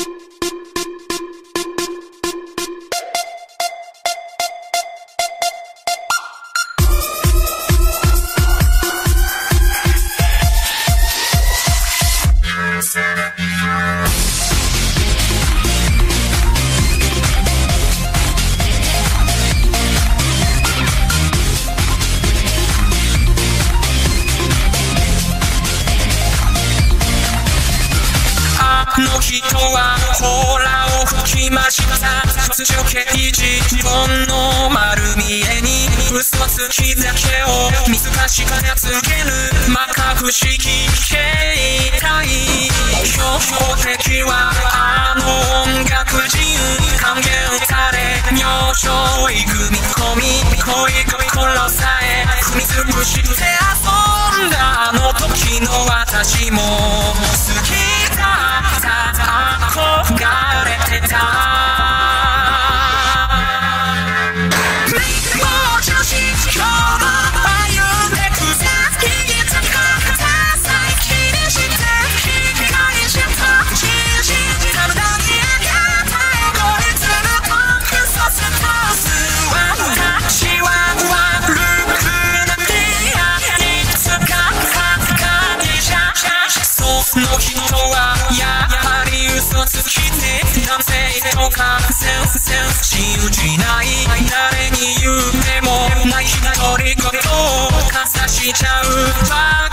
の人はコーラを吹きました。卒業刑事本の丸見えに嘘つきだけを水かしからつける摩訶不思議形態。標的はあの音楽自由還元され明星組み込み恋心さえ踏みつぶして遊んだあの時の私も好きだ憧れてた。もう女子今日も歩んでくぜ。逃げたかさえ気にして引き返した信じた無駄にあったエゴリズムコンクさせたすわ。私は悪くなっていつかかりじゃ。その人はやはり嘘つきで男性とかセンス信じない誰に言ってもない独り言をかさしちゃう。